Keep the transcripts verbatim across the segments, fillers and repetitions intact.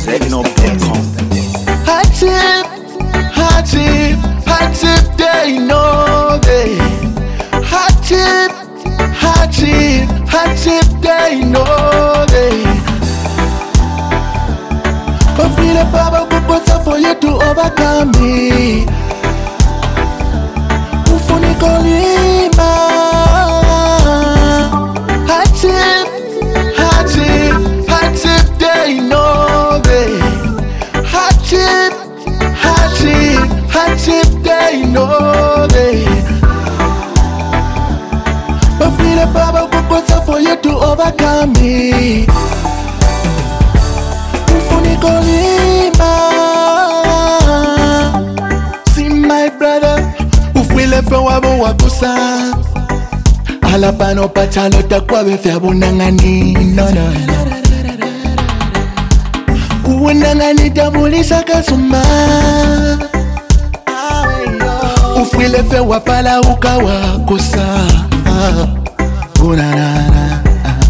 zednob dot com. Hardship, hardship, hardship, they know they. Hardship, hardship, hardship, they know they. But feel the power good for you to overcome me. Ufunikolima. Hardship, hardship, hardship, they know they. Hardship, hardship, hardship, they know they. But feel the power good for you to overcome me. Ufunikolima. See my brother, ufile fe wabo wakusa. Alapano pachalo takwa befe abunangani. No no. Uwenangani tabulisa kasuma. Ufile fe wapala ukawa kusa. Unanana.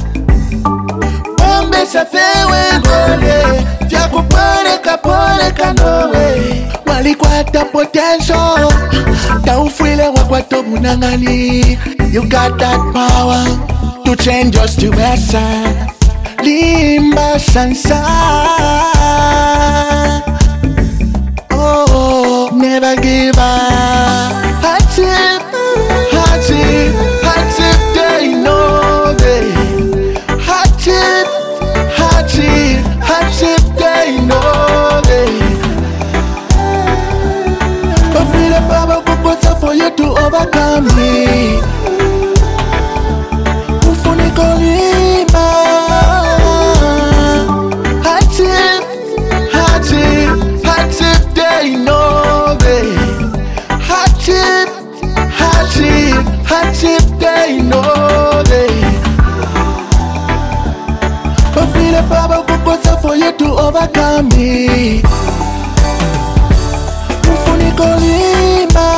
Bombe safewe gole. Fiaku pole kapole kanowe. Walikwata potential. Ta ufile wakwato bunangani. You got that power to change your situation. Limba sansa. Oh, never give up. Hardship, hardship, hardship, they know they. Hardship, hardship, hardship, they know they. But feel the power good for you to overcome me. Ufunikolima. Hardship, hardship, hardship, they know they. Hardship, hardship, hardship, they know they. But feel the power good for you to overcome me. Ufunikolima.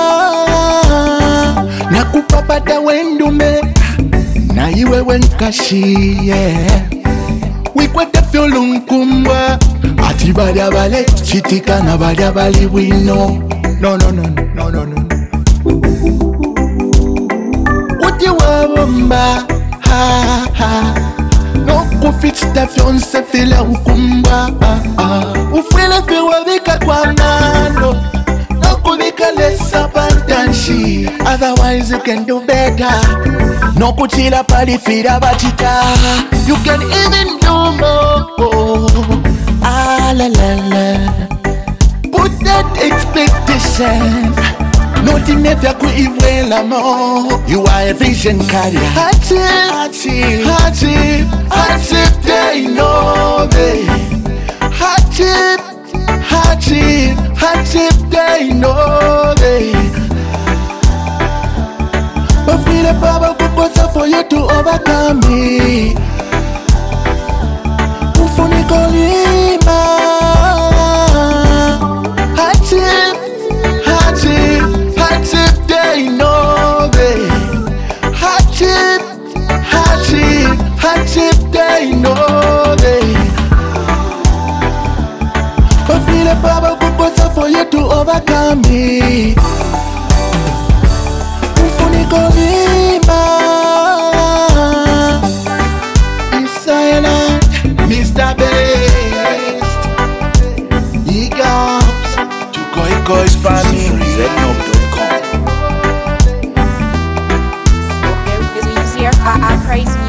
Nakupapata wendume. Na iwe wenkashi, yeah. Wikwete fyolunkumbwa. Ati bada bale chitika na bada bali wino. No no no no no no. Uti wabomba, ha ha. No kufita fyonse fila ukumbwa, ha ha. Ufile fiwa vika kwa mano. No kuvika lesa pantanshi. Otherwise you can do better. No kuchila pali fira bachita. You can even do more. Ah la la la. Put that expectation. Nothing never could even more. You are a vision carrier. Hardship, hardship, hardship, hardship, they know they. Hardship, hardship, hardship, they know they. But feel the power good for you to overcome me. Ufunikolima. Hardship, hardship, hardship, they know they. Hardship, hardship, hardship, they know they. But feel the power good for you to overcome me. Ufunikolima. Isayana, Mister Best. Big ups to Koi Koi's family. zednob dot com. Is easier. I, I praise